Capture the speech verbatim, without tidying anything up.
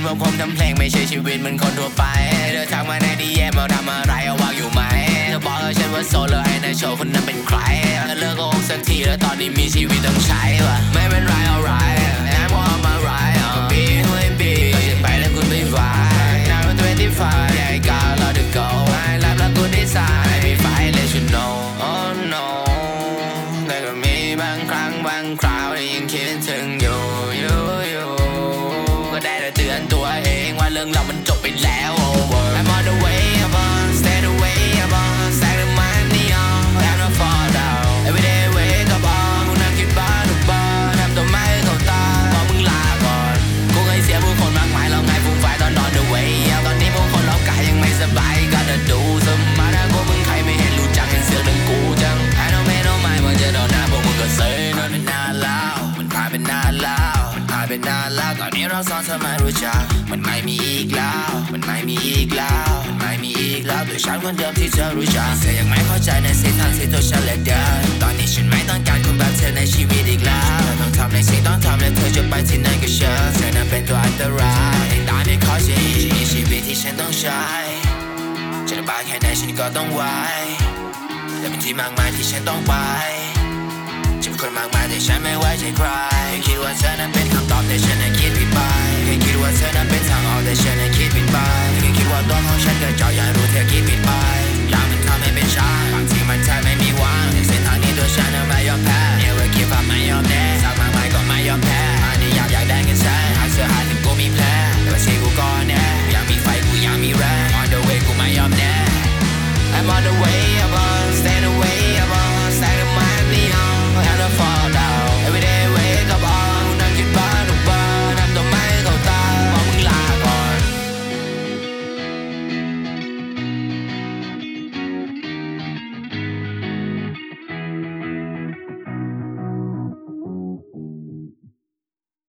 ว่าผมทำเพลงไม่ใช่ชีวิตเหมือนคนทั่วไปเธอทักมาในดีเอ็มเราทำอะไรเอาว่างอยู่ไหมเธอบอกฉันว่าโสดแล้วไอ้ในโชว์คนนั้นเป็นใครเธอเลิกโกหกสักทีแล้วตอนนี้มีชีวิตต้องใช้วะไม่เป็นไร alright I'm on my ride ก็บีเฮ้ยบีก็จะไปแล้วคุณไม่ไหว now I'm twenty-five yeah I got a lot to go I love แล้วกูดีไซน์ไม่มีไฟ let you know oh no แต่ก็มีบางครั้งบางคราวที่ยังคิดถึงอยู่อยู่อยู่ก็ได้แต่เตือนตัวเองว่าเรื่องเรามันจบไปแล้ว over I'm on the way I'm on stay the way I'm on stack the money on I'm not fall down every day wake up on กูนั่งคิดบ้าทุกบ้านทำตัวไม่เข้าตาพอมึงลาก่อนกูเคยเสียผู้คนมากมายแล้วไงฟุ้งไฟตอนนอน the way ตอนนี้พวกคนเรากายยังไม่สบายก็จะดูสมาร์ทกูมึงใครไม่เห็นรู้จักเห็นเสือกเรื่องกูจัง I don't make no mind มึงจะโดนหน้าพวกมึงก็เซ่มันเป็นนานแล้วมันผ่านเป็นนานแล้วมันผ่านเป็นนานแล้วตอนนี้เราสองเธอไม่รู้จักมันไม่มีอีกแล้วมันไม่มีอีกแล้วมันไม่มีอีกแล้วตัวฉันคนเดิมที่เธอรู้จักเธอยังไม่เข้าใจในสิ่งที่ตัวฉันและเดินตอนนี้ฉันไม่ต้องการคนแบบเธอในชีวิตอีกแล้วเธอต้องทำในสิ่งต้องทำและเธอจะไปที่ไหนก็เชิญเธอนั้นเป็นตัวอันตรายในตอนที่ขอฉันมีชีวิตที่ฉันต้องใช้จะลำบากแค่ไหนฉันก็ต้องไหวแต่เป็นที่มากมายที่ฉันต้องไปจะเป็นคนมากมายแต่ฉันไม่ไว้ใจใครคิดว่าเธอนั้นเป็นคำตอบแต่ฉันนั้นคิดผิดไปคิดว่าเธอนั้นเป็นทางออกแต่ฉันนั้นคิดผิดไปคิดว่าตัวของฉันก็เจาะอย่างรู้